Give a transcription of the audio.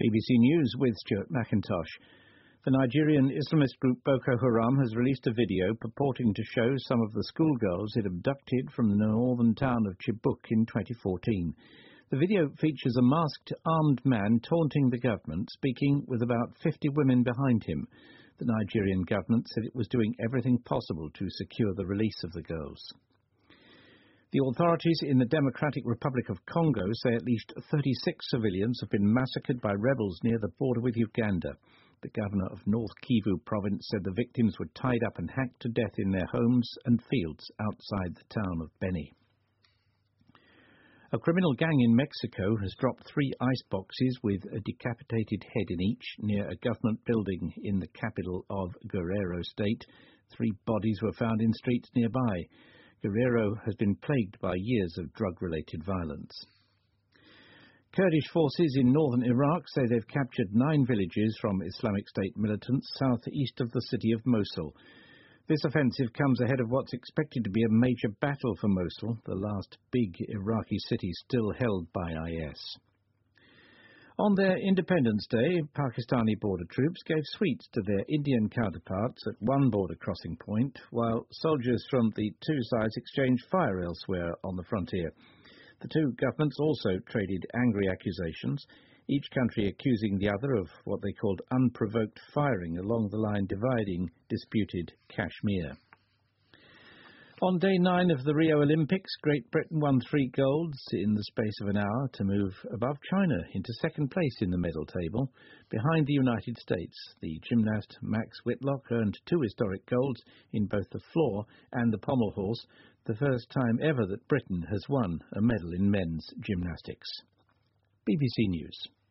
BBC News with Stuart McIntosh. The Nigerian Islamist group Boko Haram has released a video purporting to show some of the schoolgirls it abducted from the northern town of Chibok in 2014. The video features a masked, armed man taunting the government, speaking with about 50 women behind him. The Nigerian government said it was doing everything possible to secure the release of the girls. The authorities in the Democratic Republic of Congo say at least 36 civilians have been massacred by rebels near the border with Uganda. The governor of North Kivu province said the victims were tied up and hacked to death in their homes and fields outside the town of Beni. A criminal gang in Mexico has dropped 3 ice boxes with a decapitated head in each near a government building in the capital of Guerrero state. 3 bodies were found in streets nearby. Guerrero has been plagued by years of drug-related violence. Kurdish forces in northern Iraq say they've captured 9 villages from Islamic State militants southeast of the city of Mosul. This offensive comes ahead of what's expected to be a major battle for Mosul, the last big Iraqi city still held by IS. On their Independence Day, Pakistani border troops gave sweets to their Indian counterparts at one border crossing point, while soldiers from the two sides exchanged fire elsewhere on the frontier. The two governments also traded angry accusations, each country accusing the other of what they called unprovoked firing along the line dividing disputed Kashmir. On day 9 of the Rio Olympics, Great Britain won 3 golds in the space of an hour to move above China into second place in the medal table, behind the United States. The gymnast Max Whitlock earned 2 historic golds in both the floor and the pommel horse, the first time ever that Britain has won a medal in men's gymnastics. BBC News.